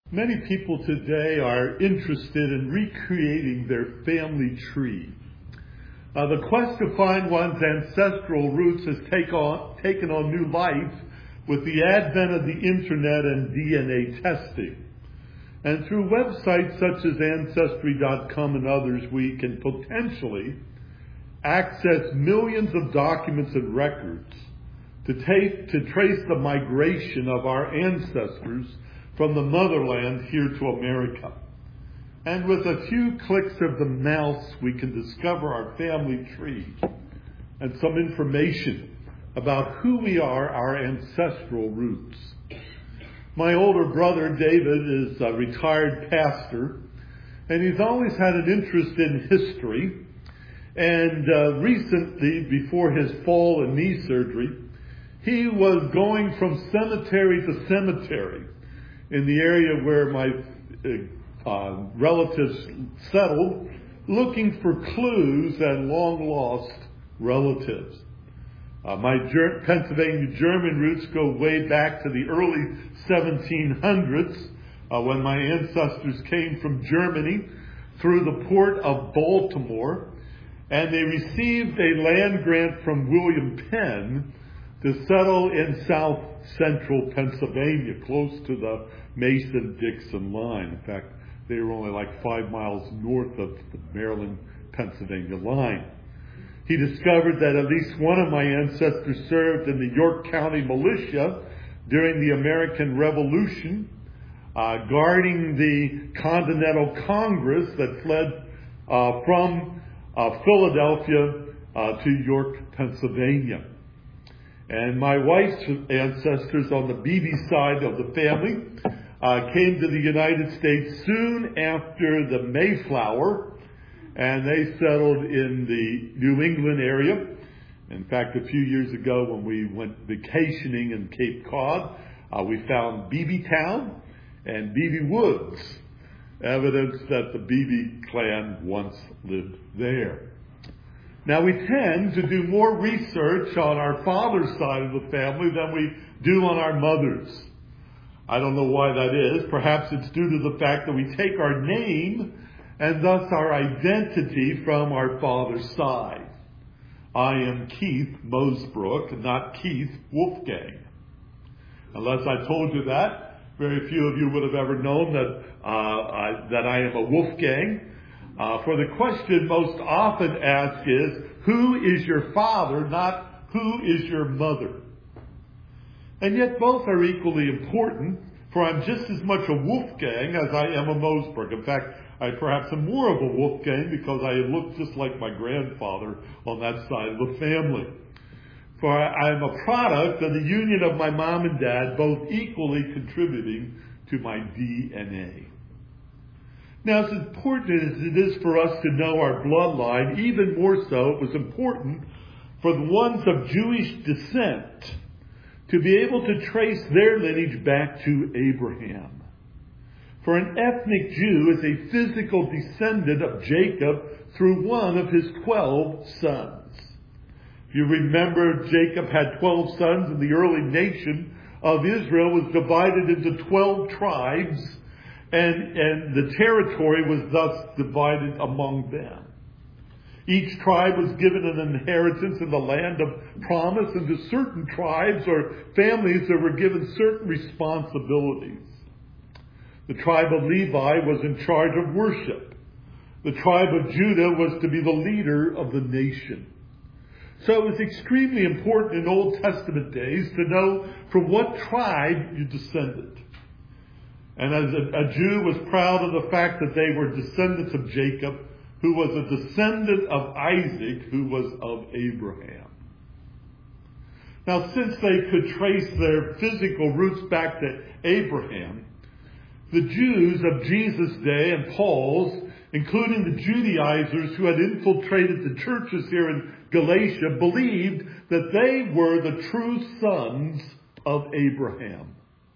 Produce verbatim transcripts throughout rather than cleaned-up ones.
Many people today are interested in recreating their family tree. Uh, the quest to find one's ancestral roots has take on, taken on new life with the advent of the internet and D N A testing. And through websites such as Ancestry dot com and others, we can potentially access millions of documents and records to, take, to trace the migration of our ancestors from the motherland here to America. And with a few clicks of the mouse, we can discover our family tree and some information about who we are, our ancestral roots. My older brother, David, is a retired pastor, and he's always had an interest in history. And uh, recently, before his fall and knee surgery, he was going from cemetery to cemetery in the area where my uh, relatives settled, looking for clues and long-lost relatives. Uh, my Ger- Pennsylvania German roots go way back to the early seventeen hundreds, uh, when my ancestors came from Germany through the port of Baltimore, and they received a land grant from William Penn to settle in south central Pennsylvania, close to the Mason-Dixon line. In fact, they were only like five miles north of the Maryland-Pennsylvania line. He discovered that at least one of my ancestors served in the York County militia during the American Revolution, uh, guarding the Continental Congress that fled uh, from uh, Philadelphia uh, to York, Pennsylvania. And my wife's ancestors on the Beebe side of the family uh, came to the United States soon after the Mayflower, and they settled in the New England area. In fact, a few years ago when we went vacationing in Cape Cod, uh, we found Beebe Town and Beebe Woods, evidence that the Beebe clan once lived there. Now, we tend to do more research on our father's side of the family than we do on our mother's. I don't know why that is. Perhaps it's due to the fact that we take our name and thus our identity from our father's side. I am Keith Mosebrook, not Keith Wolfgang. Unless I told you that, very few of you would have ever known that uh, I, that I am a Wolfgang. Uh, for the question most often asked is, who is your father, not who is your mother? And yet both are equally important, for I'm just as much a Wolfgang as I am a Mosebrook. In fact, I perhaps am more of a Wolfgang because I look just like my grandfather on that side of the family. For I am a product of the union of my mom and dad, both equally contributing to my D N A. Now, as important as it is for us to know our bloodline, even more so, it was important for the ones of Jewish descent to be able to trace their lineage back to Abraham. For an ethnic Jew is a physical descendant of Jacob through one of his twelve sons. If you remember, Jacob had twelve sons, and the early nation of Israel was divided into twelve tribes, and, and the territory was thus divided among them. Each tribe was given an inheritance in the land of promise, and to certain tribes or families there were given certain responsibilities. The tribe of Levi was in charge of worship. The tribe of Judah was to be the leader of the nation. So it was extremely important in Old Testament days to know from what tribe you descended. And as a, a Jew was proud of the fact that they were descendants of Jacob, who was a descendant of Isaac, who was of Abraham. Now, since they could trace their physical roots back to Abraham, the Jews of Jesus' day and Paul's, including the Judaizers who had infiltrated the churches here in Galatia, believed that they were the true sons of Abraham.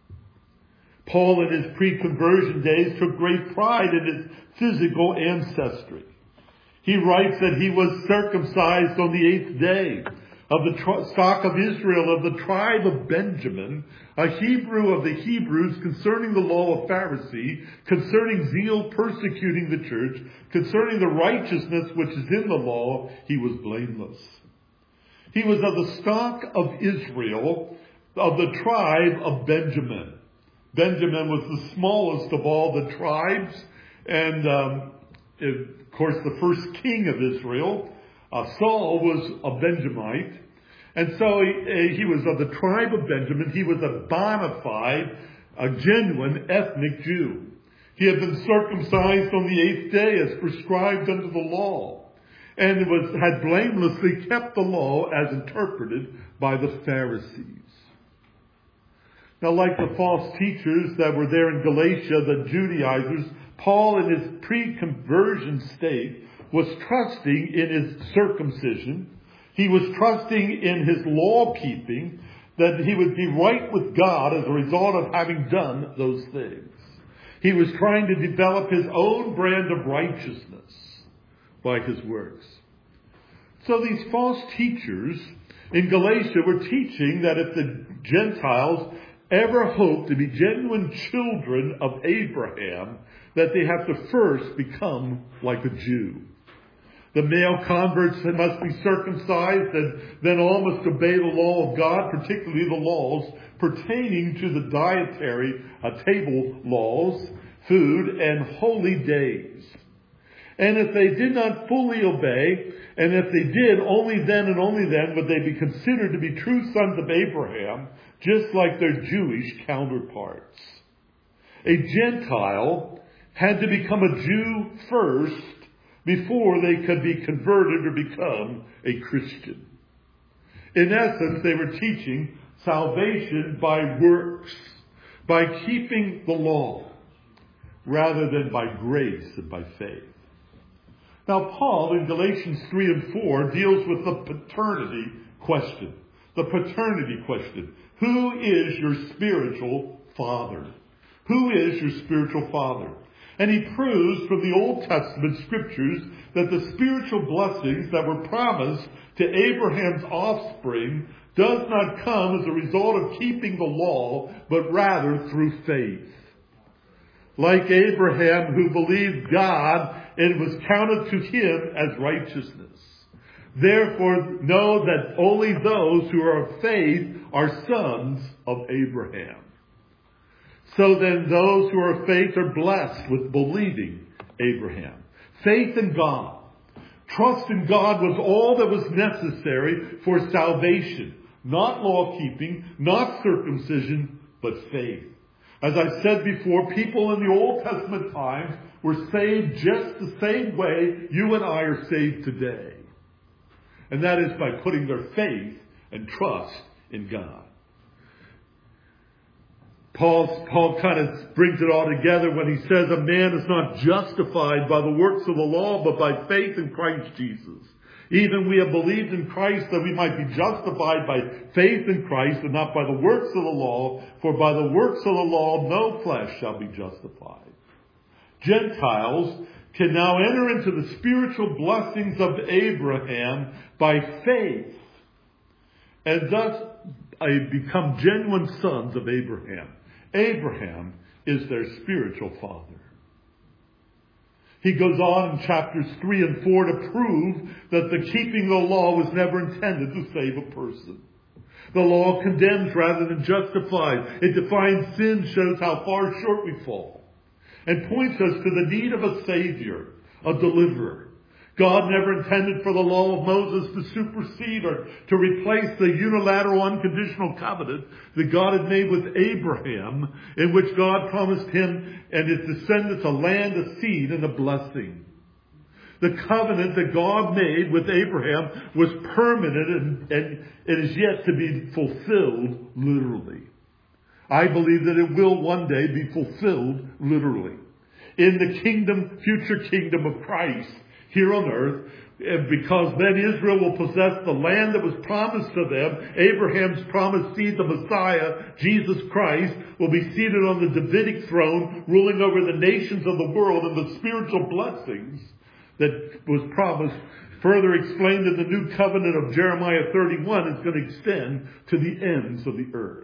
Paul in his pre-conversion days took great pride in his physical ancestry. He writes that he was circumcised on the eighth day of the tr- stock of Israel, of the tribe of Benjamin, a Hebrew of the Hebrews, concerning the law of Pharisee, concerning zeal persecuting the church, concerning the righteousness which is in the law, he was blameless. He was of the stock of Israel, of the tribe of Benjamin. Benjamin was the smallest of all the tribes, and um, of course the first king of Israel, uh, Saul, was a Benjamite, and so he, he was of the tribe of Benjamin. He was a bona fide, a genuine ethnic Jew. He had been circumcised on the eighth day as prescribed under the law, and was had blamelessly kept the law as interpreted by the Pharisees. Now, like the false teachers that were there in Galatia, the Judaizers, Paul in his pre-conversion state was trusting in his circumcision. He was trusting in his law-keeping, that he would be right with God as a result of having done those things. He was trying to develop his own brand of righteousness by his works. So these false teachers in Galatia were teaching that if the Gentiles ever hope to be genuine children of Abraham, that they have to first become like a Jew. The male converts must be circumcised and then all must obey the law of God, particularly the laws pertaining to the dietary uh, table laws, food, and holy days. And if they did not fully obey, and if they did, only then and only then would they be considered to be true sons of Abraham, just like their Jewish counterparts. A Gentile had to become a Jew first before they could be converted or become a Christian. In essence, they were teaching salvation by works, by keeping the law, rather than by grace and by faith. Now, Paul in Galatians three and four deals with the paternity question. The paternity question. Who is your spiritual father? Who is your spiritual father? And he proves from the Old Testament scriptures that the spiritual blessings that were promised to Abraham's offspring does not come as a result of keeping the law, but rather through faith. Like Abraham, who believed God, and it was counted to him as righteousness. Therefore, know that only those who are of faith are sons of Abraham. So then those who are of faith are blessed with believing Abraham. Faith in God, trust in God was all that was necessary for salvation. Not law-keeping, not circumcision, but faith. As I said before, people in the Old Testament times were saved just the same way you and I are saved today. And that is by putting their faith and trust in God. Paul, Paul kind of brings it all together when he says a man is not justified by the works of the law, but by faith in Christ Jesus. Even we have believed in Christ that we might be justified by faith in Christ and not by the works of the law, for by the works of the law no flesh shall be justified. Gentiles can now enter into the spiritual blessings of Abraham by faith and thus become genuine sons of Abraham. Abraham is their spiritual father. He goes on in chapters three and four to prove that the keeping of the law was never intended to save a person. The law condemns rather than justifies. It defines sin, shows how far short we fall, and points us to the need of a Savior, a deliverer. God never intended for the law of Moses to supersede or to replace the unilateral unconditional covenant that God had made with Abraham, in which God promised him and his descendants a land, a seed, and a blessing. The covenant that God made with Abraham was permanent and, and it is yet to be fulfilled literally. I believe that it will one day be fulfilled literally. In the kingdom, future kingdom of Christ, here on earth, because then Israel will possess the land that was promised to them. Abraham's promised seed, the Messiah, Jesus Christ, will be seated on the Davidic throne, ruling over the nations of the world, and the spiritual blessings that was promised further explained that the new covenant of Jeremiah thirty-one is going to extend to the ends of the earth.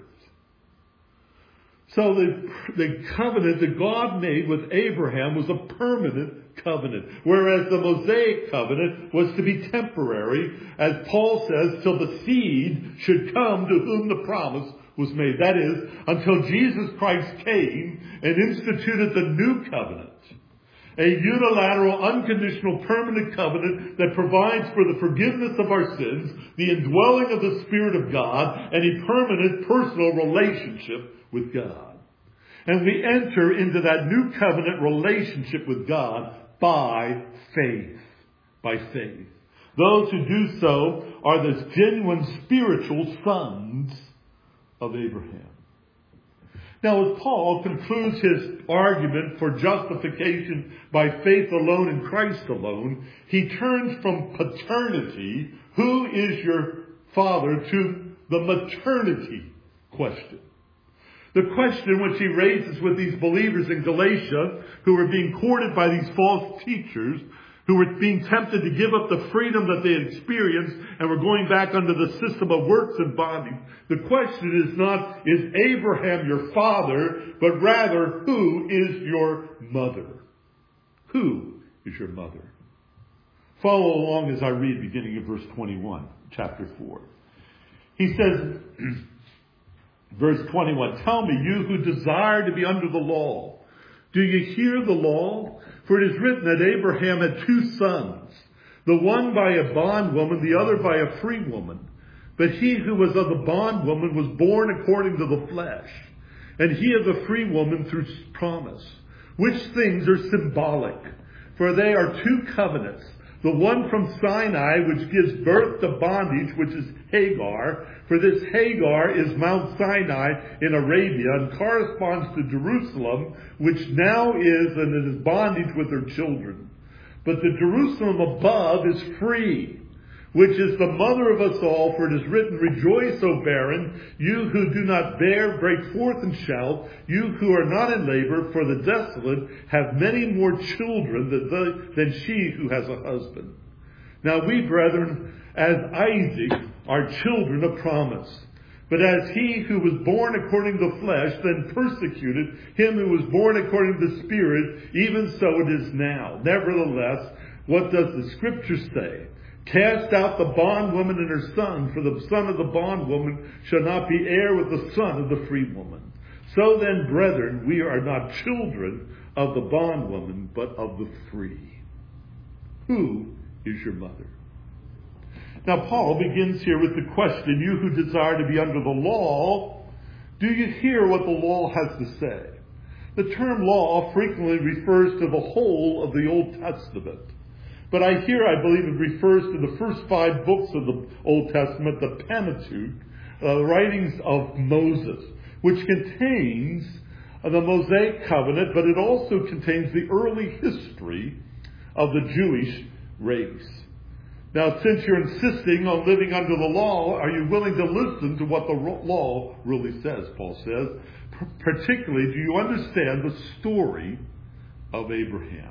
So the, the covenant that God made with Abraham was a permanent covenant, whereas the Mosaic covenant was to be temporary, as Paul says, till the seed should come to whom the promise was made. That is, until Jesus Christ came and instituted the new covenant, a unilateral, unconditional, permanent covenant that provides for the forgiveness of our sins, the indwelling of the Spirit of God, and a permanent personal relationship with God. And we enter into that new covenant relationship with God by faith. By faith. Those who do so are the genuine spiritual sons of Abraham. Now, as Paul concludes his argument for justification by faith alone in Christ alone, he turns from paternity, who is your father, to the maternity question. The question which he raises with these believers in Galatia, who were being courted by these false teachers, who were being tempted to give up the freedom that they had experienced and were going back under the system of works and bondage. The question is not, is Abraham your father, but rather, who is your mother? Who is your mother? Follow along as I read beginning of verse twenty-one, chapter four. He says, verse twenty-one, tell me, you who desire to be under the law, do you hear the law? For it is written that Abraham had two sons, the one by a bondwoman, the other by a free woman. But he who was of the bondwoman was born according to the flesh, and he of the free woman through promise, which things are symbolic. For they are two covenants, the one from Sinai, which gives birth to bondage, which is Hagar. For this Hagar is Mount Sinai in Arabia and corresponds to Jerusalem, which now is and is bondage with her children. But the Jerusalem above is free, which is the mother of us all. For it is written, rejoice, O barren, you who do not bear, break forth and shout, you who are not in labor, for the desolate have many more children than, the, than she who has a husband. Now we, brethren, as Isaac, are children of promise. But as he who was born according to the flesh then persecuted him who was born according to the Spirit, even so it is now. Nevertheless, what does the Scripture say? Cast out the bondwoman and her son, for the son of the bondwoman shall not be heir with the son of the free woman. So then, brethren, we are not children of the bondwoman, but of the free. Who is your mother? Now, Paul begins here with the question, you who desire to be under the law, do you hear what the law has to say? The term law frequently refers to the whole of the Old Testament. But I here, I believe, it refers to the first five books of the Old Testament, the Pentateuch, uh, the writings of Moses, which contains uh, the Mosaic covenant, but it also contains the early history of the Jewish race. Now, since you're insisting on living under the law, are you willing to listen to what the law really says, Paul says? P- particularly, do you understand the story of Abraham?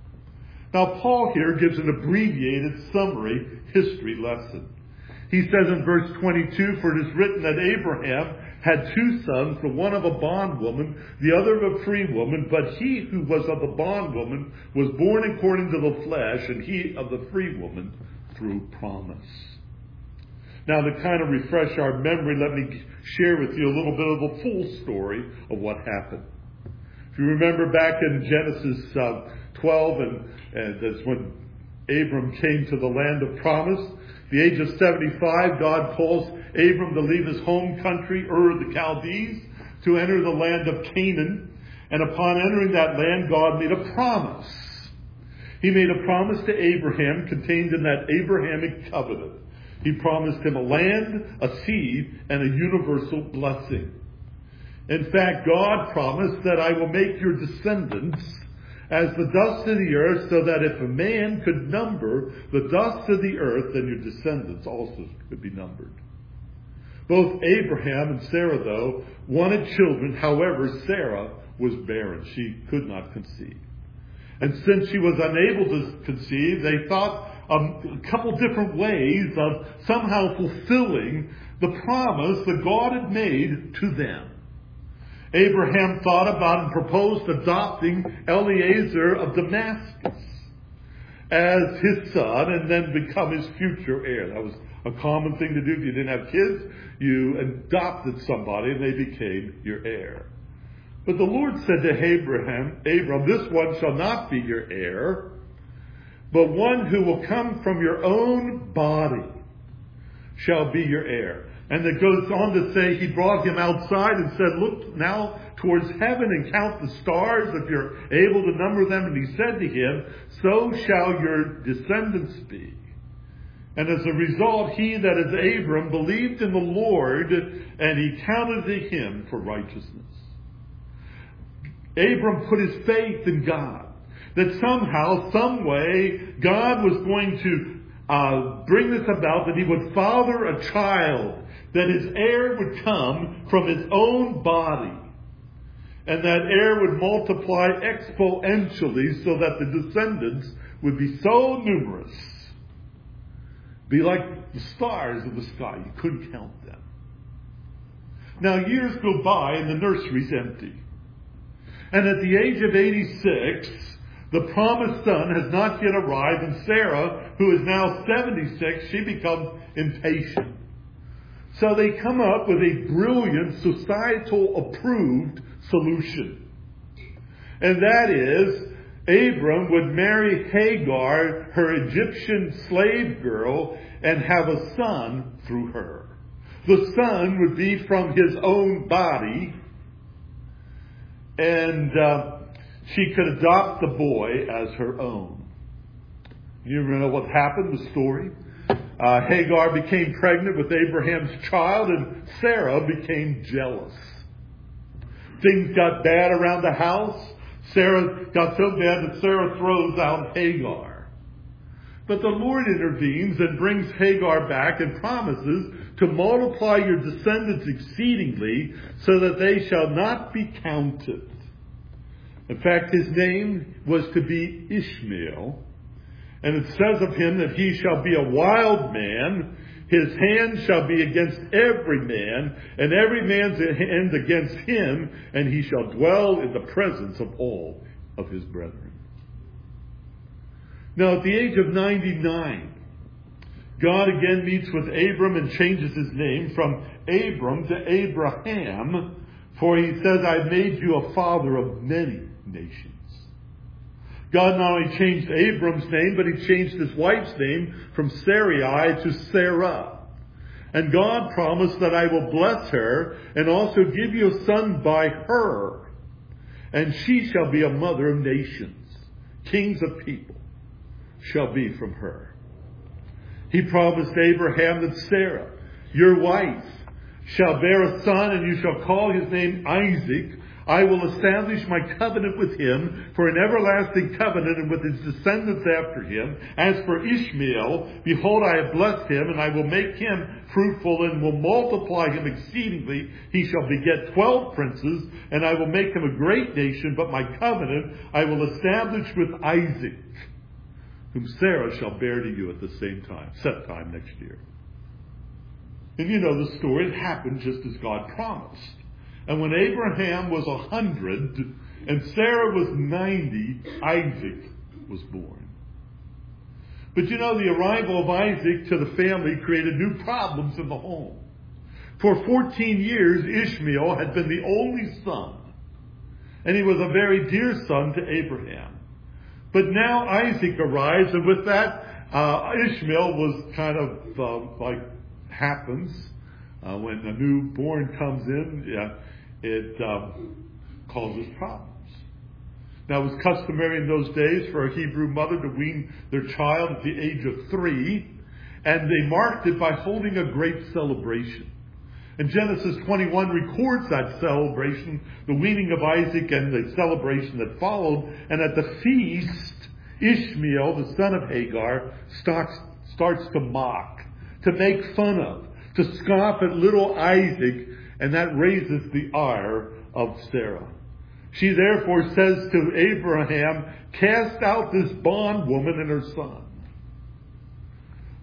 Now, Paul here gives an abbreviated summary history lesson. He says in verse twenty-two, for it is written that Abraham had two sons, the one of a bondwoman, the other of a free woman, but he who was of the bondwoman was born according to the flesh, and he of the free woman through promise. Now, to kind of refresh our memory, let me share with you a little bit of the full story of what happened. If you remember back in Genesis uh, twelve, and, and that's when Abram came to the land of promise. At the age of seventy-five, God calls Abram to leave his home country, Ur of the Chaldees, to enter the land of Canaan. And upon entering that land, God made a promise. He made a promise to Abraham contained in that Abrahamic covenant. He promised him a land, a seed, and a universal blessing. In fact, God promised that I will make your descendants as the dust of the earth, so that if a man could number the dust of the earth, then your descendants also could be numbered. Both Abraham and Sarah, though, wanted children. However, Sarah was barren. She could not conceive. And since she was unable to conceive, they thought um, a couple different ways of somehow fulfilling the promise that God had made to them. Abraham thought about and proposed adopting Eliezer of Damascus as his son and then become his future heir. That was a common thing to do. If you didn't have kids, you adopted somebody and they became your heir. But the Lord said to Abraham, Abram, this one shall not be your heir, but one who will come from your own body shall be your heir. And it goes on to say he brought him outside and said, look now towards heaven and count the stars if you're able to number them. And he said to him, so shall your descendants be. And as a result, he, that is Abram, believed in the Lord, and he counted to him for righteousness. Abram put his faith in God, that somehow, some way, God was going to uh, bring this about, that he would father a child, that his heir would come from his own body, and that heir would multiply exponentially so that the descendants would be so numerous, be like the stars of the sky. You couldn't count them. Now years go by and the nursery's empty. And at the age of eighty-six, the promised son has not yet arrived, and Sarah, who is now seventy-six, she becomes impatient. So they come up with a brilliant, societal approved solution. And that is, Abram would marry Hagar, her Egyptian slave girl, and have a son through her. The son would be from his own body, and uh, she could adopt the boy as her own. You know what happened, the story? Uh, Hagar became pregnant with Abraham's child, and Sarah became jealous. Things got bad around the house. Sarah got so bad that Sarah throws out Hagar. But the Lord intervenes and brings Hagar back and promises to multiply your descendants exceedingly so that they shall not be counted. In fact, his name was to be Ishmael. And it says of him that he shall be a wild man. His hand shall be against every man, and every man's hand against him, and he shall dwell in the presence of all of his brethren. Now, at the age of ninety-nine, God again meets with Abram and changes his name from Abram to Abraham, for he says, I made you a father of many nations. God not only changed Abram's name, but he changed his wife's name from Sarai to Sarah. And God promised that I will bless her and also give you a son by her. And she shall be a mother of nations. Kings of people shall be from her. He promised Abraham that Sarah, your wife, shall bear a son, and you shall call his name Isaac. I will establish my covenant with him for an everlasting covenant, and with his descendants after him. As for Ishmael, behold, I have blessed him, and I will make him fruitful and will multiply him exceedingly. He shall beget twelve princes, and I will make him a great nation, but my covenant I will establish with Isaac, whom Sarah shall bear to you at the same time, set time next year. And you know the story. It happened just as God promised. And when Abraham was a hundred and Sarah was ninety, Isaac was born. But you know, the arrival of Isaac to the family created new problems in the home. For fourteen years, Ishmael had been the only son. And he was a very dear son to Abraham. But now Isaac arrives, and with that, uh, Ishmael was kind of uh, like happens uh, when a newborn comes in. Yeah, it um, causes problems. Now, it was customary in those days for a Hebrew mother to wean their child at the age of three, and they marked it by holding a great celebration. And Genesis twenty-one records that celebration, the weaning of Isaac and the celebration that followed. And at the feast, Ishmael, the son of Hagar, starts, starts to mock, to make fun of, to scoff at little Isaac, and that raises the ire of Sarah. She therefore says to Abraham, cast out this bondwoman and her son.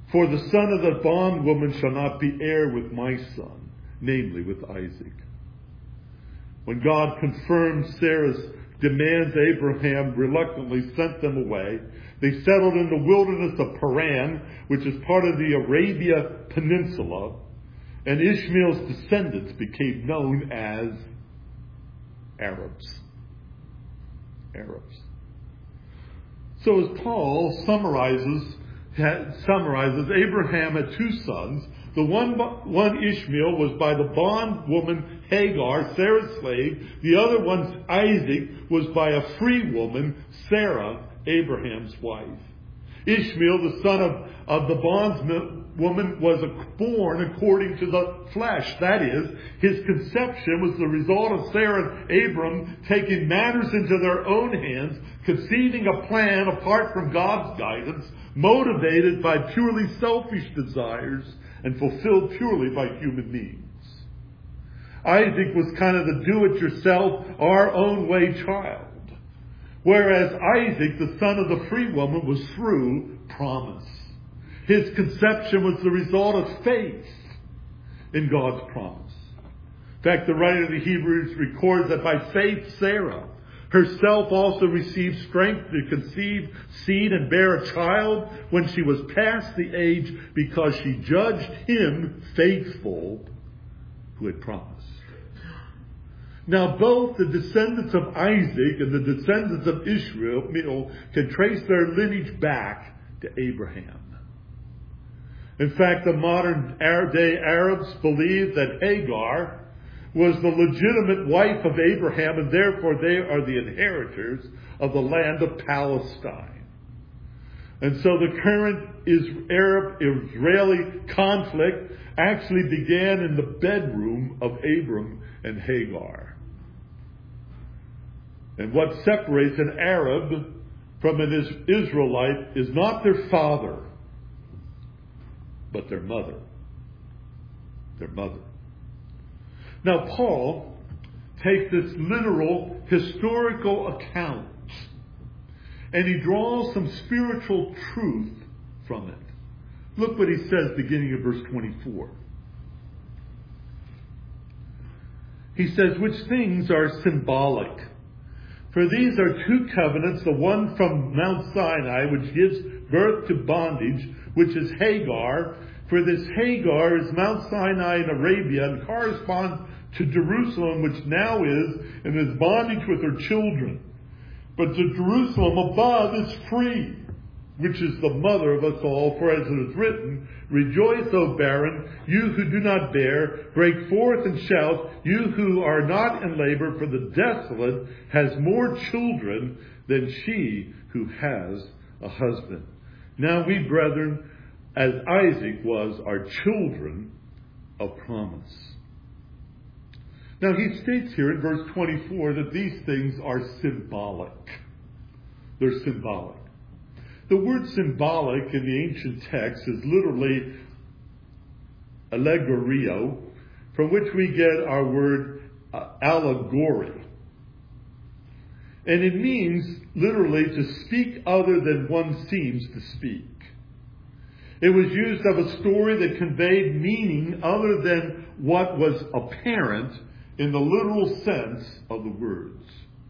For the son of the bondwoman shall not be heir with my son, namely with Isaac. When God confirmed Sarah's demands, Abraham reluctantly sent them away. They settled in the wilderness of Paran, which is part of the Arabia Peninsula, and Ishmael's descendants became known as Arabs. Arabs. So as Paul summarizes, summarizes, Abraham had two sons. The one, one Ishmael was by the bondwoman Hagar, Sarah's slave. The other one, Isaac, was by a free woman, Sarah, Abraham's wife. Ishmael, the son of, of the bondwoman, was born according to the flesh. That is, his conception was the result of Sarah and Abram taking matters into their own hands, conceiving a plan apart from God's guidance, motivated by purely selfish desires, and fulfilled purely by human means. Isaac was kind of the do-it-yourself, our own way child. Whereas Isaac, the son of the free woman, was through promise. His conception was the result of faith in God's promise. In fact, the writer of the Hebrews records that by faith Sarah herself also received strength to conceive seed and bear a child when she was past the age, because she judged him faithful who had promised. Now both the descendants of Isaac and the descendants of Ishmael can trace their lineage back to Abraham. In fact, the modern day Arabs believe that Hagar was the legitimate wife of Abraham, and therefore they are the inheritors of the land of Palestine. And so the current Arab-Israeli conflict actually began in the bedroom of Abram and Hagar. And what separates an Arab from an Israelite is not their father, but their mother. Their mother. Now, Paul takes this literal historical account and he draws some spiritual truth from it. Look what he says beginning of verse twenty-four. He says, which things are symbolic? For these are two covenants, the one from Mount Sinai, which gives birth to bondage, which is Hagar. For this Hagar is Mount Sinai in Arabia and corresponds to Jerusalem, which now is, and is bondage with her children. But to Jerusalem above is free, which is the mother of us all. For as it is written, rejoice, O barren, you who do not bear. Break forth and shout, you who are not in labor, for the desolate has more children than she who has a husband. Now we, brethren, as Isaac was, are children of promise. Now he states here in verse twenty-four that these things are symbolic. They're symbolic. The word symbolic in the ancient text is literally allegorio, from which we get our word uh, allegory. And it means literally to speak other than one seems to speak. It was used of a story that conveyed meaning other than what was apparent in the literal sense of the words.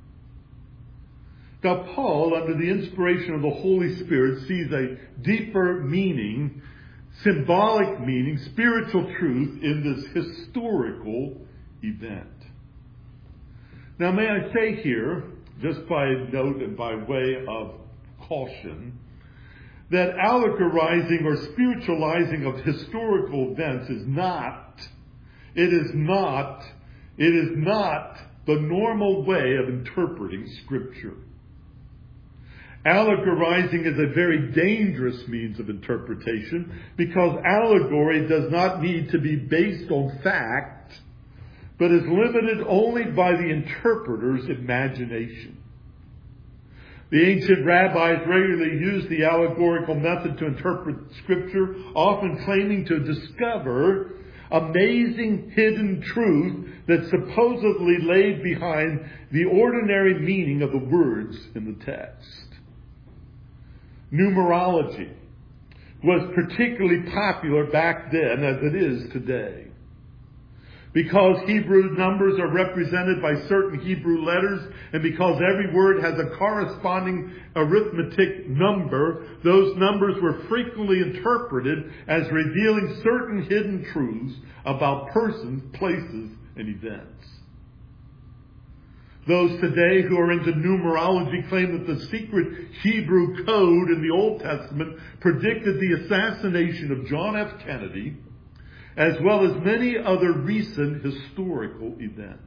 Now, Paul, under the inspiration of the Holy Spirit, sees a deeper meaning, symbolic meaning, spiritual truth in this historical event. Now, may I say here, just by note and by way of caution, that allegorizing or spiritualizing of historical events is not, it is not, it is not the normal way of interpreting Scripture. Allegorizing is a very dangerous means of interpretation, because allegory does not need to be based on fact, but is limited only by the interpreter's imagination. The ancient rabbis regularly used the allegorical method to interpret Scripture, often claiming to discover amazing hidden truth that supposedly laid behind the ordinary meaning of the words in the text. Numerology, was particularly popular back then as it is today. Because Hebrew numbers are represented by certain Hebrew letters, and because every word has a corresponding arithmetic number, those numbers were frequently interpreted as revealing certain hidden truths about persons, places, and events. Those today who are into numerology claim that the secret Hebrew code in the Old Testament predicted the assassination of John F. Kennedy, as well as many other recent historical events.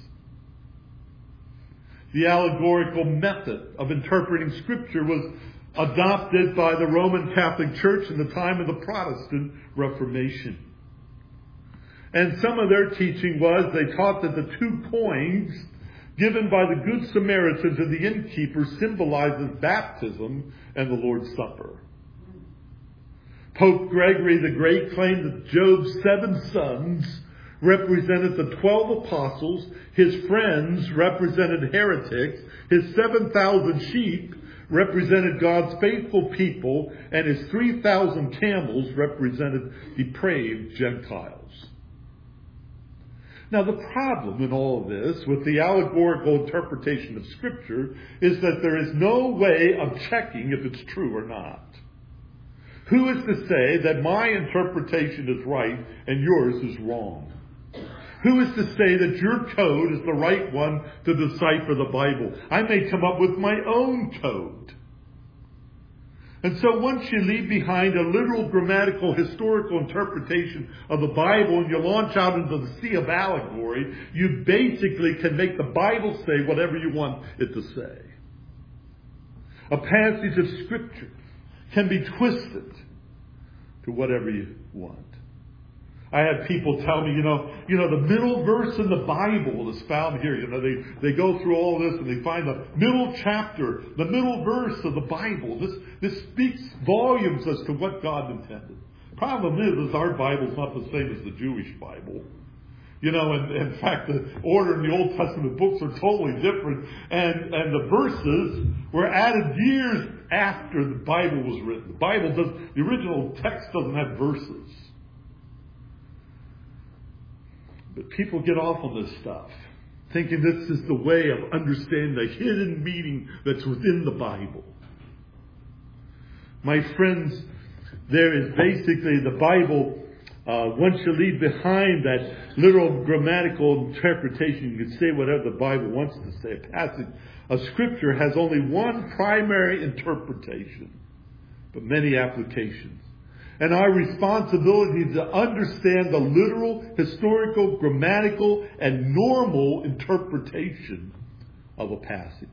The allegorical method of interpreting Scripture was adopted by the Roman Catholic Church in the time of the Protestant Reformation. And some of their teaching was they taught that the two coins given by the Good Samaritan to the innkeeper symbolizes baptism and the Lord's Supper. Pope Gregory the Great claimed that Job's seven sons represented the twelve apostles, his friends represented heretics, his seven thousand sheep represented God's faithful people, and his three thousand camels represented depraved Gentiles. Now, the problem in all of this with the allegorical interpretation of Scripture is that there is no way of checking if it's true or not. Who is to say that my interpretation is right and yours is wrong? Who is to say that your code is the right one to decipher the Bible? I may come up with my own code. And so once you leave behind a literal, grammatical, historical interpretation of the Bible and you launch out into the sea of allegory, you basically can make the Bible say whatever you want it to say. A passage of Scripture can be twisted to whatever you want. I had people tell me, you know, you know, the middle verse in the Bible is found here. You know, they, they go through all this and they find the middle chapter, the middle verse of the Bible. This, this speaks volumes as to what God intended. Problem is, is our Bible's not the same as the Jewish Bible. You know, and in fact, the order in the Old Testament books are totally different. And, and the verses were added years after the Bible was written. The Bible does, the original text doesn't have verses. But people get off on this stuff, thinking this is the way of understanding the hidden meaning that's within the Bible. My friends, there is basically the Bible. Uh, once you leave behind that literal grammatical interpretation, you can say whatever the Bible wants to say. A passage of Scripture has only one primary interpretation, but many applications. And our responsibility is to understand the literal, historical, grammatical, and normal interpretation of a passage.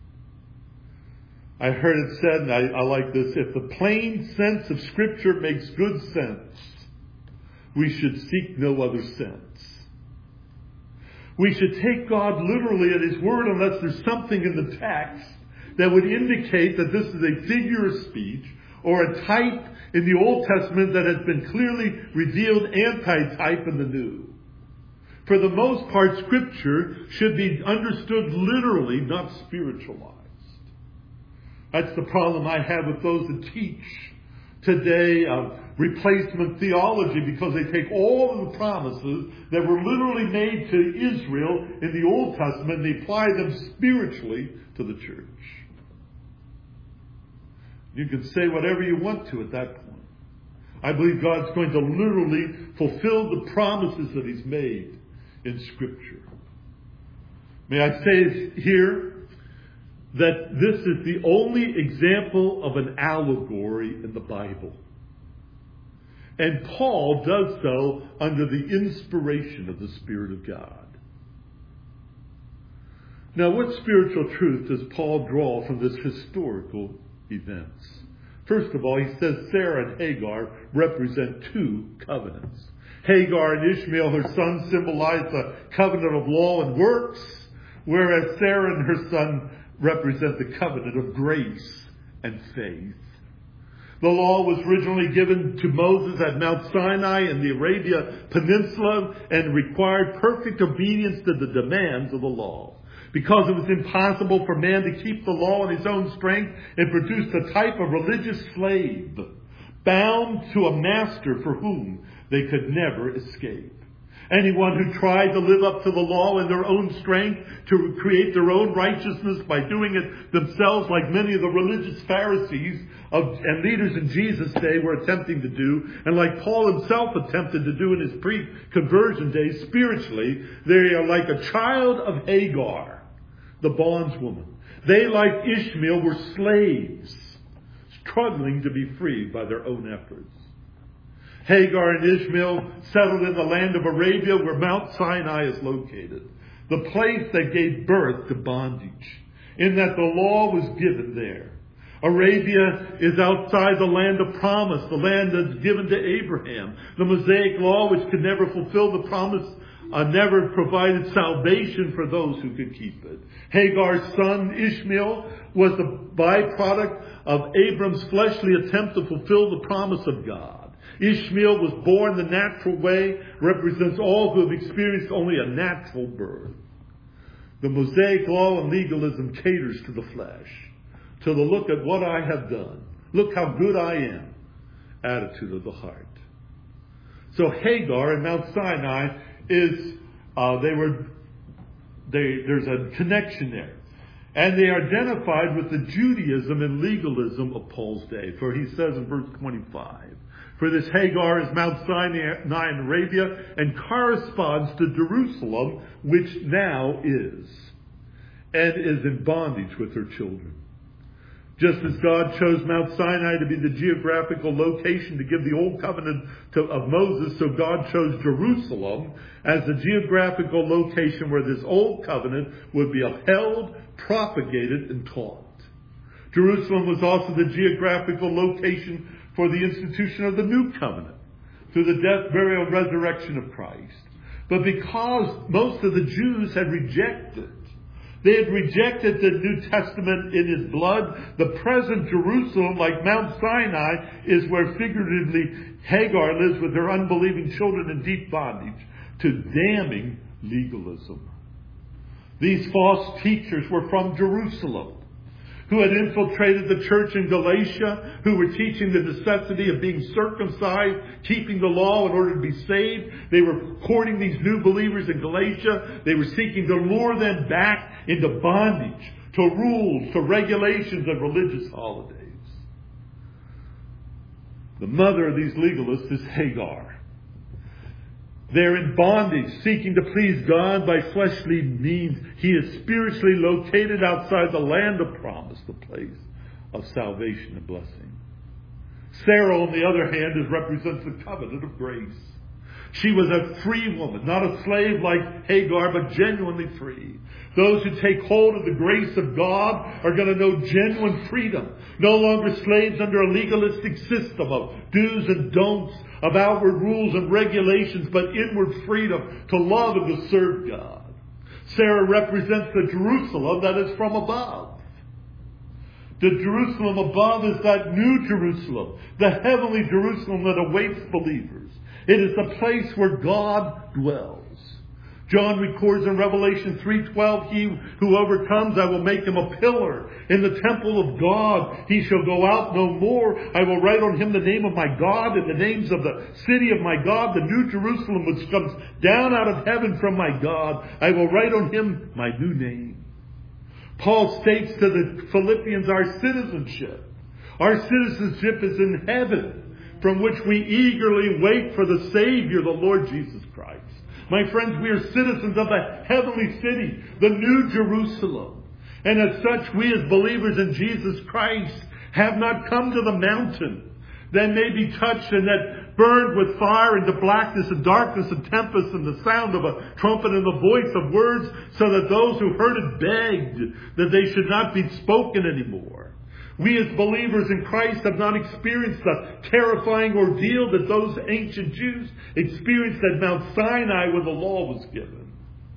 I heard it said, and I, I like this, if the plain sense of Scripture makes good sense, we should seek no other sense. We should take God literally at His word unless there's something in the text that would indicate that this is a figure of speech or a type in the Old Testament that has been clearly revealed anti-type in the New. For the most part, Scripture should be understood literally, not spiritualized. That's the problem I have with those that teach today of replacement theology, because they take all of the promises that were literally made to Israel in the Old Testament and they apply them spiritually to the church. You can say whatever you want to at that point. I believe God's going to literally fulfill the promises that He's made in Scripture. May I say here that this is the only example of an allegory in the Bible. And Paul does so under the inspiration of the Spirit of God. Now, what spiritual truth does Paul draw from this historical events? First of all, he says Sarah and Hagar represent two covenants. Hagar and Ishmael, her son, symbolize the covenant of law and works, whereas Sarah and her son represent the covenant of grace and faith. The law was originally given to Moses at Mount Sinai in the Arabia Peninsula and required perfect obedience to the demands of the law. Because it was impossible for man to keep the law in his own strength, it produced a type of religious slave, bound to a master for whom they could never escape. Anyone who tried to live up to the law in their own strength, to create their own righteousness by doing it themselves, like many of the religious Pharisees of, and leaders in Jesus' day were attempting to do, and like Paul himself attempted to do in his pre-conversion days, spiritually, they are like a child of Hagar, the bondswoman. They, like Ishmael, were slaves, struggling to be freed by their own efforts. Hagar and Ishmael settled in the land of Arabia, where Mount Sinai is located, the place that gave birth to bondage, in that the law was given there. Arabia is outside the land of promise, the land that's given to Abraham. The Mosaic law, which could never fulfill the promise, uh, never provided salvation for those who could keep it. Hagar's son Ishmael was the byproduct of Abram's fleshly attempt to fulfill the promise of God. Ishmael was born the natural way, represents all who have experienced only a natural birth. The Mosaic law and legalism caters to the flesh, to the look at what I have done, look how good I am, attitude of the heart. So Hagar and Mount Sinai is, uh, they were, they, there's a connection there. And they are identified with the Judaism and legalism of Paul's day. For he says in verse twenty-five, for this Hagar is Mount Sinai in Arabia and corresponds to Jerusalem, which now is, and is in bondage with her children. Just as God chose Mount Sinai to be the geographical location to give the old covenant to, of Moses, so God chose Jerusalem as the geographical location where this old covenant would be upheld, propagated, and taught. Jerusalem was also the geographical location for the institution of the new covenant through the death, burial, and resurrection of Christ. But because most of the Jews had rejected, they had rejected the New Testament in his blood, the present Jerusalem, like Mount Sinai, is where figuratively Hagar lives with her unbelieving children in deep bondage to damning legalism. These false teachers were from Jerusalem, who had infiltrated the church in Galatia, who were teaching the necessity of being circumcised, keeping the law in order to be saved. They were courting these new believers in Galatia. They were seeking to lure them back into bondage, to rules, to regulations, and religious holidays. The mother of these legalists is Hagar. They're in bondage, seeking to please God by fleshly means. He is spiritually located outside the land of promise, the place of salvation and blessing. Sarah, on the other hand, is represents the covenant of grace. She was a free woman, not a slave like Hagar, but genuinely free. Those who take hold of the grace of God are going to know genuine freedom. No longer slaves under a legalistic system of do's and don'ts, of outward rules and regulations, but inward freedom to love and to serve God. Sarah represents the Jerusalem that is from above. The Jerusalem above is that new Jerusalem, the heavenly Jerusalem that awaits believers. It is the place where God dwells. John records in Revelation three twelve, he who overcomes, I will make him a pillar in the temple of God. He shall go out no more. I will write on him the name of my God and the names of the city of my God, the new Jerusalem which comes down out of heaven from my God. I will write on him my new name. Paul states to the Philippians our citizenship. Our citizenship is in heaven, from which we eagerly wait for the Savior, the Lord Jesus Christ. My friends, we are citizens of the heavenly city, the new Jerusalem. And as such, we as believers in Jesus Christ have not come to the mountain that may be touched and that burned with fire into blackness and darkness and tempest and the sound of a trumpet and the voice of words, so that those who heard it begged that they should not be spoken anymore. We as believers in Christ have not experienced the terrifying ordeal that those ancient Jews experienced at Mount Sinai when the law was given.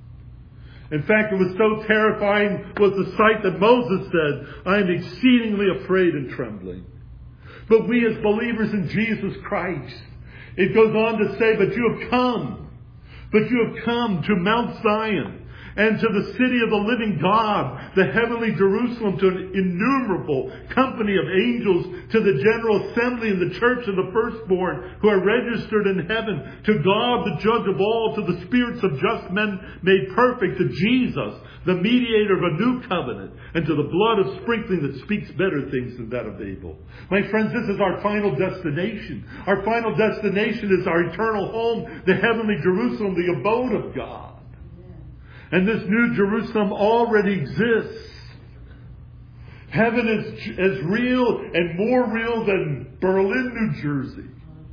In fact, it was so terrifying was the sight that Moses said, I am exceedingly afraid and trembling. But we as believers in Jesus Christ, it goes on to say, but you have come, but you have come to Mount Zion, and to the city of the living God, the heavenly Jerusalem, to an innumerable company of angels, to the general assembly and the church of the firstborn who are registered in heaven, to God the judge of all, to the spirits of just men made perfect, to Jesus, the mediator of a new covenant, and to the blood of sprinkling that speaks better things than that of Abel. My friends, this is our final destination. Our final destination is our eternal home, the heavenly Jerusalem, the abode of God. And this new Jerusalem already exists. Heaven is as real and more real than Berlin, New Jersey.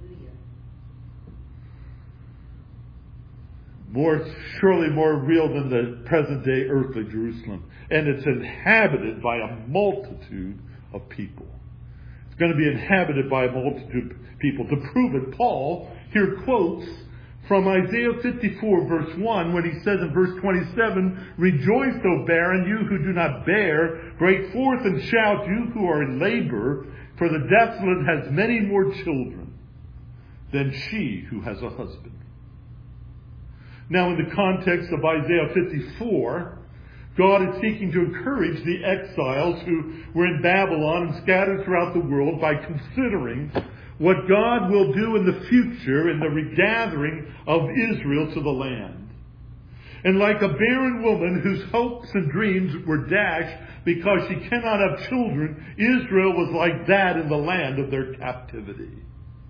More, surely more real than the present day earthly Jerusalem. And it's inhabited by a multitude of people. It's going to be inhabited by a multitude of people. To prove it, Paul here quotes from Isaiah fifty-four, verse one, when he says in verse twenty-seven, "Rejoice, O barren, you who do not bear. Break forth and shout, you who are in labor, for the desolate has many more children than she who has a husband." Now, in the context of Isaiah fifty-four, God is seeking to encourage the exiles who were in Babylon and scattered throughout the world by considering what God will do in the future in the regathering of Israel to the land. And like a barren woman whose hopes and dreams were dashed because she cannot have children, Israel was like that in the land of their captivity.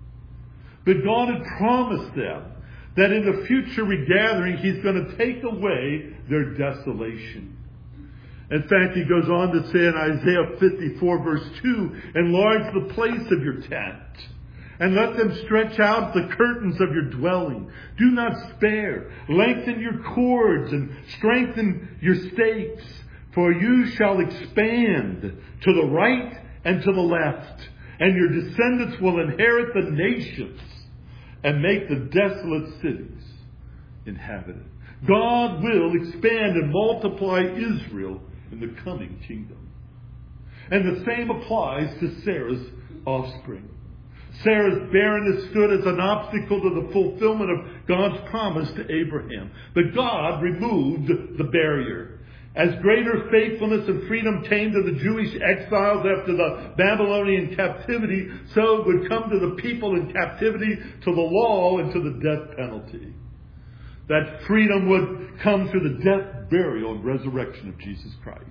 But God had promised them that in the future regathering, He's going to take away their desolation. In fact, He goes on to say in Isaiah fifty-four, verse two, "Enlarge the place of your tent, and let them stretch out the curtains of your dwelling. Do not spare. Lengthen your cords and strengthen your stakes. For you shall expand to the right and to the left. And your descendants will inherit the nations and make the desolate cities inhabited." God will expand and multiply Israel in the coming kingdom. And the same applies to Sarah's offspring. Sarah's barrenness stood as an obstacle to the fulfillment of God's promise to Abraham. But God removed the barrier. As greater faithfulness and freedom came to the Jewish exiles after the Babylonian captivity, so would come to the people in captivity to the law and to the death penalty. That freedom would come through the death, burial, and resurrection of Jesus Christ.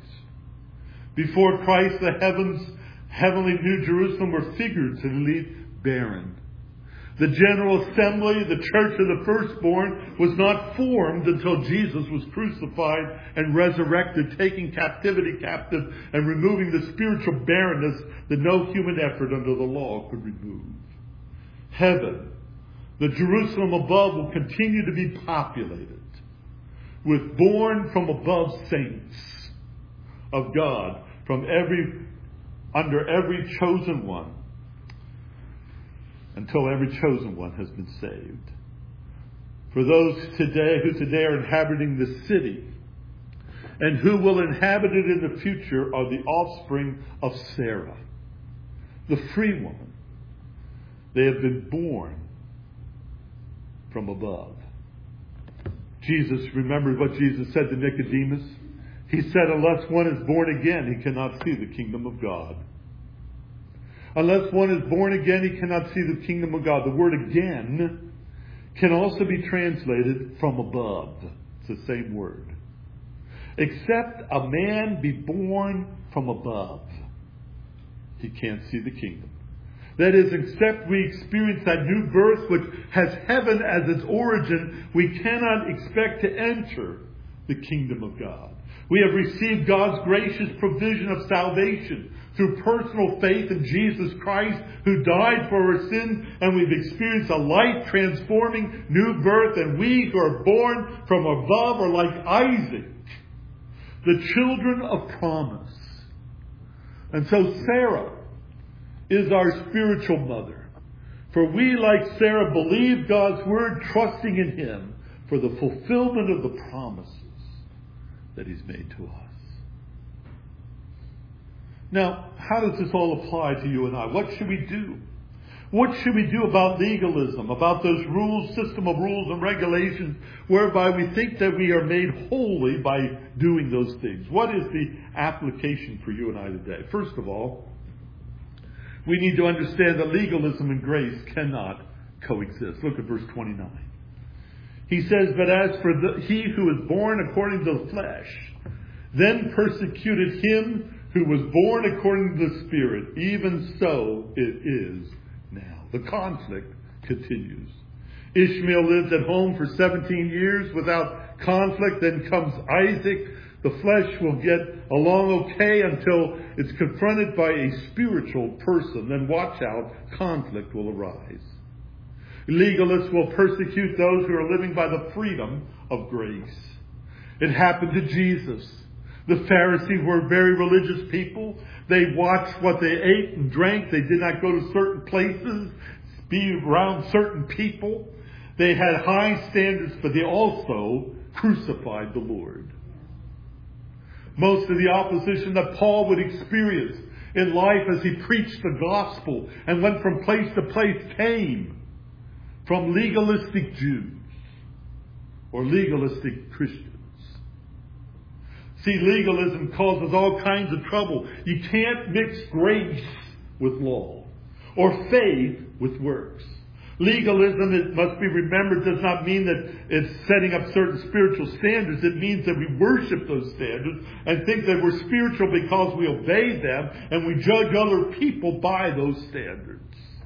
Before Christ, the heavens, heavenly New Jerusalem were figuratively barren. The General Assembly, the Church of the Firstborn, was not formed until Jesus was crucified and resurrected, taking captivity captive and removing the spiritual barrenness that no human effort under the law could remove. Heaven, the Jerusalem above, will continue to be populated with born from above saints of God from every, under every chosen one, until every chosen one has been saved. For those today who today are inhabiting the city and who will inhabit it in the future are the offspring of Sarah, the free woman. They have been born from above. Jesus, remembered what Jesus said to Nicodemus? He said, unless one is born again, he cannot see the kingdom of God. Unless one is born again, he cannot see the kingdom of God. The word again can also be translated from above. It's the same word. Except a man be born from above, he can't see the kingdom. That is, except we experience that new birth which has heaven as its origin, we cannot expect to enter the kingdom of God. We have received God's gracious provision of salvation through personal faith in Jesus Christ, who died for our sins, and we've experienced a life-transforming new birth, and we who are born from above are like Isaac, the children of promise. And so Sarah is our spiritual mother. For we, like Sarah, believe God's word, trusting in Him for the fulfillment of the promises that He's made to us. Now, how does this all apply to you and I? What should we do? What should we do about legalism, about those rules, system of rules and regulations, whereby we think that we are made holy by doing those things? What is the application for you and I today? First of all, we need to understand that legalism and grace cannot coexist. Look at verse twenty-nine. He says, but as for the, he who is born according to the flesh, then persecuted him who was born according to the Spirit, even so it is now. The conflict continues. Ishmael lived at home for seventeen years without conflict. Then comes Isaac. The flesh will get along okay until it's confronted by a spiritual person. Then watch out, conflict will arise. Legalists will persecute those who are living by the freedom of grace. It happened to Jesus. The Pharisees were very religious people. They watched what they ate and drank. They did not go to certain places, be around certain people. They had high standards, but they also crucified the Lord. Most of the opposition that Paul would experience in life as he preached the gospel and went from place to place came from legalistic Jews or legalistic Christians. See, legalism causes all kinds of trouble. You can't mix grace with law or faith with works. Legalism, it must be remembered, does not mean that it's setting up certain spiritual standards. It means that we worship those standards and think that we're spiritual because we obey them, and we judge other people by those standards.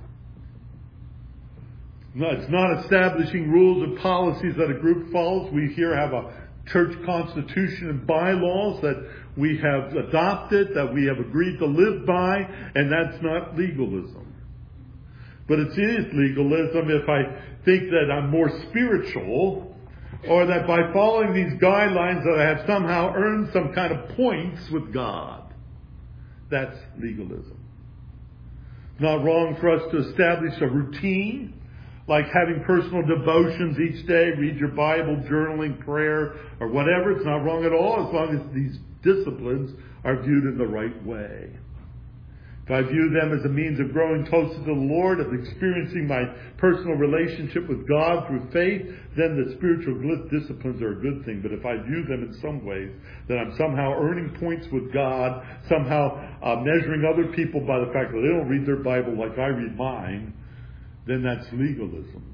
No, it's not establishing rules and policies that a group follows. We here have a church constitution and bylaws that we have adopted, that we have agreed to live by, and that's not legalism. But it is legalism if I think that I'm more spiritual, or that by following these guidelines that I have somehow earned some kind of points with God. That's legalism. It's not wrong for us to establish a routine, like having personal devotions each day, read your Bible, journaling, prayer, or whatever. It's not wrong at all as long as these disciplines are viewed in the right way. If I view them as a means of growing closer to the Lord, of experiencing my personal relationship with God through faith, then the spiritual disciplines are a good thing. But if I view them in some ways that I'm somehow earning points with God, somehow uh, measuring other people by the fact that they don't read their Bible like I read mine, then that's legalism.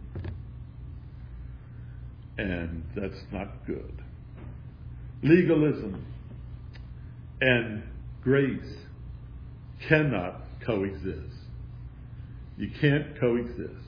And that's not good. Legalism and grace cannot coexist. You can't coexist.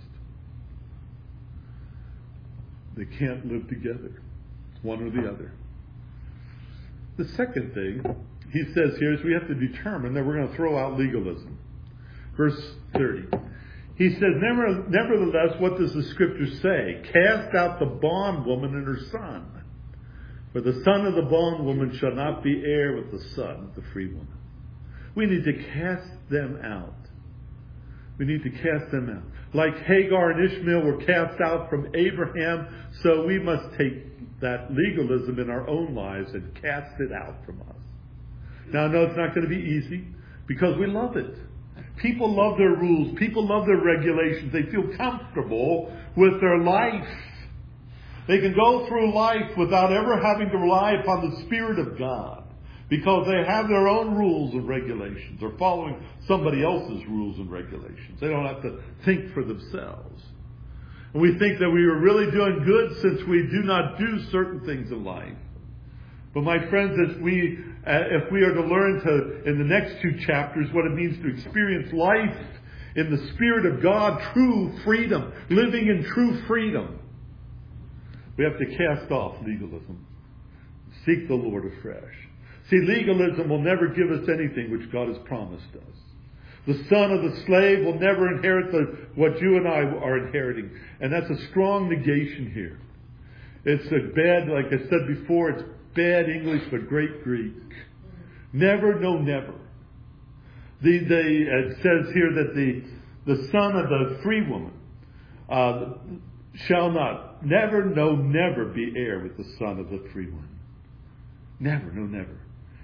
They can't live together. It's one or the other. The second thing he says here is we have to determine that we're going to throw out legalism. Verse thirty. He says, Never, nevertheless, what does the scripture say? Cast out the bondwoman and her son. For the son of the bondwoman shall not be heir with the son of the free woman. We need to cast them out. We need to cast them out. Like Hagar and Ishmael were cast out from Abraham, so we must take that legalism in our own lives and cast it out from us. Now, I know it's not going to be easy because we love it. People love their rules. People love their regulations. They feel comfortable with their life. They can go through life without ever having to rely upon the Spirit of God because they have their own rules and regulations. They're following somebody else's rules and regulations. They don't have to think for themselves. And we think that we are really doing good since we do not do certain things in life. But my friends, if we, uh, if we are to learn to, in the next two chapters, what it means to experience life in the Spirit of God, true freedom, living in true freedom, we have to cast off legalism. Seek the Lord afresh. See, legalism will never give us anything which God has promised us. The son of the slave will never inherit the, what you and I are inheriting. And that's a strong negation here. It's a bad, like I said before, it's bad English, but great Greek. Never, no, never. The, the, it says here that the, the son of the free woman uh, shall not, never, no, never be heir with the son of the free one. Never, no, never.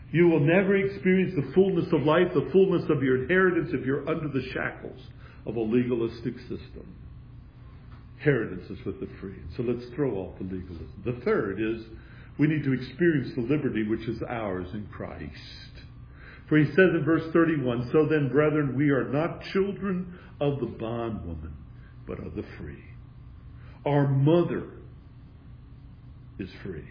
You will never experience the fullness of life, the fullness of your inheritance, if you're under the shackles of a legalistic system. Inheritance is with the free. So let's throw off the legalism. The third is we need to experience the liberty which is ours in Christ. For he says in verse thirty-one, so then, brethren, we are not children of the bondwoman, but of the free. Our mother is free.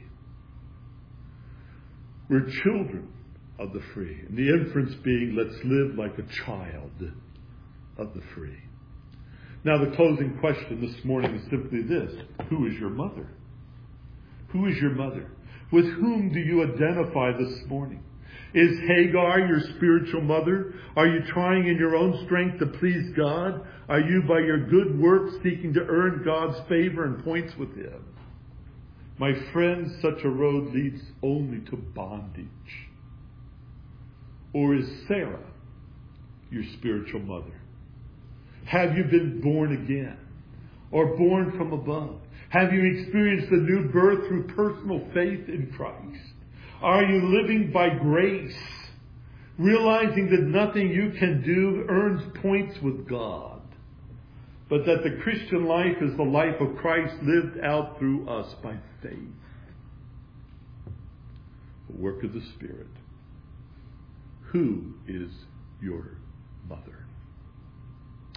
We're children of the free. And the inference being, let's live like a child of the free. Now, the closing question this morning is simply this. Who is your mother? Who is your mother? With whom do you identify this morning? Is Hagar your spiritual mother? Are you trying in your own strength to please God? Are you by your good works seeking to earn God's favor and points with Him? My friends, such a road leads only to bondage. Or is Sarah your spiritual mother? Have you been born again? Or born from above? Have you experienced the new birth through personal faith in Christ? Are you living by grace, realizing that nothing you can do earns points with God, but that the Christian life is the life of Christ lived out through us by faith? The work of the Spirit. Who is your mother?